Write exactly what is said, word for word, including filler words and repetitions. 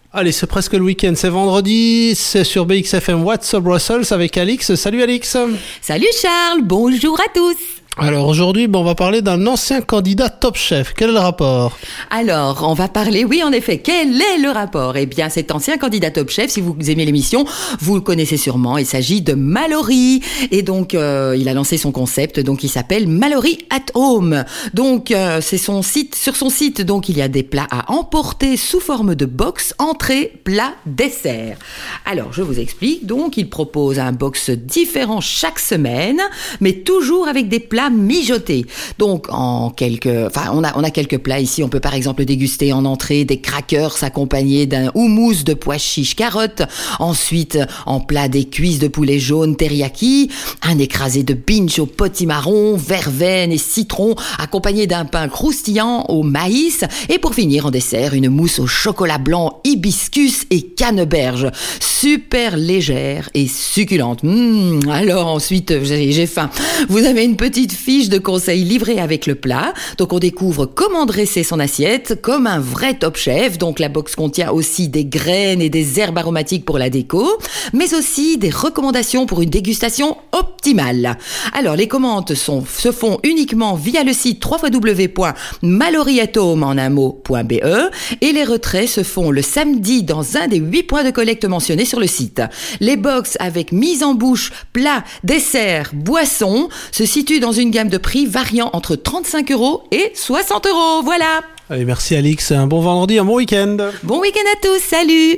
Allez, c'est presque le week-end, c'est vendredi, c'est sur B X F M What's Up Brussels avec Alix. Salut Alix. Salut Charles, bonjour à tous. Alors aujourd'hui, bon, on va parler d'un ancien candidat Top Chef. Quel est le rapport ? Alors, on va parler, oui en effet, quel est le rapport ? Eh bien, cet ancien candidat Top Chef, si vous aimez l'émission, vous le connaissez sûrement, il s'agit de Mallory. Et donc, euh, il a lancé son concept, donc il s'appelle Mallory at Home. Donc, euh, c'est son site, sur son site, donc il y a des plats à emporter sous forme de box, entrée, plat, dessert. Alors, je vous explique, donc il propose un box différent chaque semaine, mais toujours avec des plats mijotés. Donc en quelques, enfin on a on a quelques plats ici. On peut par exemple déguster en entrée des crackers accompagnés d'un houmous de pois chiches carottes. Ensuite en plat des cuisses de poulet jaune teriyaki, un écrasé de binge au potimarron, verveine et citron accompagné d'un pain croustillant au maïs. Et pour finir en dessert une mousse au chocolat blanc, hibiscus et canneberge. Super légère et succulente. Mmh, alors ensuite j'ai, j'ai faim. Vous avez une petite fiche de conseils livrée avec le plat. Donc on découvre comment dresser son assiette comme un vrai top chef. Donc la box contient aussi des graines et des herbes aromatiques pour la déco, mais aussi des recommandations pour une dégustation optimale. Alors les commandes sont, se font uniquement via le site w w w point mallory at home en un mot point b e et les retraits se font le samedi dans un des huit points de collecte mentionnés sur le site. Les box avec mise en bouche, plat, dessert, boisson se situent dans une gamme de prix variant entre trente-cinq euros et soixante euros. Voilà. Allez, merci Alix. Un bon vendredi, un bon week-end. Bon week-end à tous. Salut.